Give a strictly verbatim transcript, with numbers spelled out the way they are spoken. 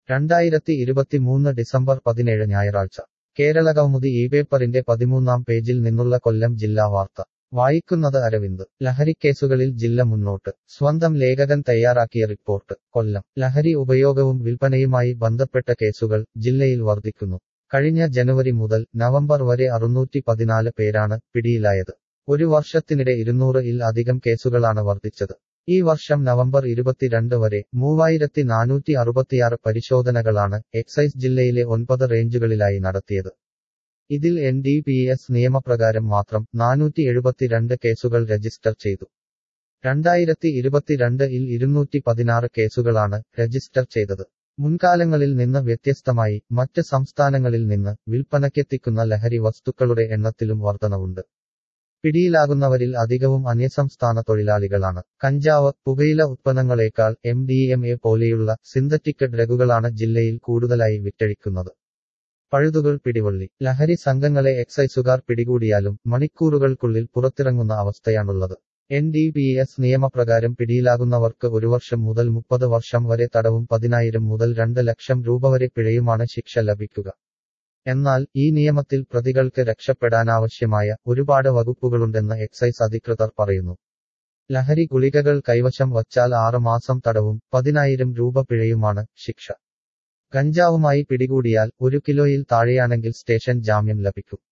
രണ്ടായിരത്തി ഇരുപത്തിമൂന്ന് ഡിസംബർ പതിനേഴ് ഞായറാഴ്ച കേരളകൗമുദി ഈ പേപ്പറിന്റെ പതിമൂന്നാം പേജിൽ നിന്നുള്ള കൊല്ലം ജില്ലാ വാർത്ത വായിക്കുന്നത് അരവിന്ദ്. ലഹരിക്കേസുകളിൽ ജില്ല മുന്നോട്ട്. സ്വന്തം ലേഖകൻ തയ്യാറാക്കിയ റിപ്പോർട്ട്. കൊല്ലം. ലഹരി ഉപയോഗവും വിൽപ്പനയുമായി ബന്ധപ്പെട്ട കേസുകൾ ജില്ലയിൽ വർദ്ധിക്കുന്നു. കഴിഞ്ഞ ജനുവരി മുതൽ നവംബർ വരെ അറുന്നൂറ്റി പതിനാല് പേരാണ് പിടിയിലായത്. ഒരു വർഷത്തിനിടെ ഇരുന്നൂറ് ഇൽ അധികം കേസുകളാണ് വർദ്ധിച്ചത്. ഈ വർഷം നവംബർ ഇരുപത്തിരണ്ട് വരെ മൂവായിരത്തി നാനൂറ്റി അറുപത്തിയാറ് പരിശോധനകളാണ് എക്സൈസ് ജില്ലയിലെ ഒൻപത് റേഞ്ചുകളിലായി നടത്തിയത്. ഇതിൽ എൻ ഡി പി എസ് നിയമപ്രകാരം മാത്രം നാനൂറ്റി എഴുപത്തിരണ്ട് കേസുകൾ രജിസ്റ്റർ ചെയ്തു. രണ്ടായിരത്തി ഇരുപത്തിരണ്ട് ഇൽ ഇരുന്നൂറ്റി പതിനാറ് കേസുകളാണ് രജിസ്റ്റർ ചെയ്തത്. മുൻകാലങ്ങളിൽ നിന്ന് വ്യത്യസ്തമായി മറ്റ് സംസ്ഥാനങ്ങളിൽ നിന്ന് വിൽപ്പനയ്ക്കെത്തിക്കുന്ന ലഹരി വസ്തുക്കളുടെ എണ്ണത്തിലും വർധനവുണ്ട്. പിടിയിലാകുന്നവരിൽ അധികവും അന്യസംസ്ഥാന തൊഴിലാളികളാണ്. കഞ്ചാവ്, പുകയില ഉത്പന്നങ്ങളേക്കാൾ എം ഡി എം എ പോലെയുള്ള സിന്തറ്റിക് ഡ്രഗുകളാണ് ജില്ലയിൽ കൂടുതലായി വിറ്റഴിക്കുന്നത്. പഴുതുകൾ പിടിവള്ളി. ലഹരി സംഘങ്ങളെ എക്സൈസുകാർ പിടികൂടിയാലും മണിക്കൂറുകൾക്കുള്ളിൽ പുറത്തിറങ്ങുന്ന അവസ്ഥയാണുള്ളത്. എൻ ഡി പി എസ് നിയമപ്രകാരം പിടിയിലാകുന്നവർക്ക് ഒരു വർഷം മുതൽ മുപ്പത് വർഷം വരെ തടവും പതിനായിരം മുതൽ രണ്ട് ലക്ഷം രൂപ വരെ പിഴയുമാണ് ശിക്ഷ ലഭിക്കുക. എന്നാൽ ഈ നിയമത്തിൽ പ്രതികൾക്ക് രക്ഷപ്പെടാനാവശ്യമായ ഒരുപാട് വകുപ്പുകളുണ്ടെന്ന് എക്സൈസ് അധികൃതർ പറയുന്നു. ലഹരി ഗുളികകൾ കൈവശം വച്ചാൽ ആറ് മാസം തടവും പതിനായിരം രൂപ പിഴയുമാണ് ശിക്ഷ. കഞ്ചാവുമായി പിടികൂടിയാൽ ഒരു കിലോയിൽ താഴെയാണെങ്കിൽ സ്റ്റേഷൻ ജാമ്യം ലഭിക്കും.